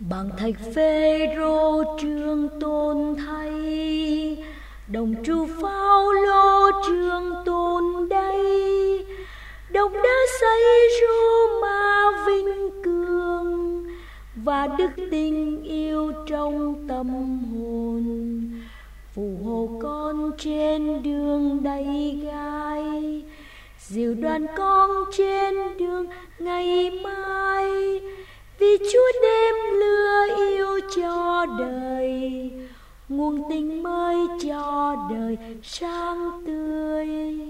Bằng thạch Phêrô trường tôn thay, đồng trù Phao Lô trường tôn đây, đồng đã xây Roma vinh cường và đức tình yêu trong tâm hồn, phù hộ con trên đường đầy gai, dìu đoàn con trên đường ngày mai, vì Chúa đem lửa yêu cho đời, nguồn tình mới cho đời sáng tươi.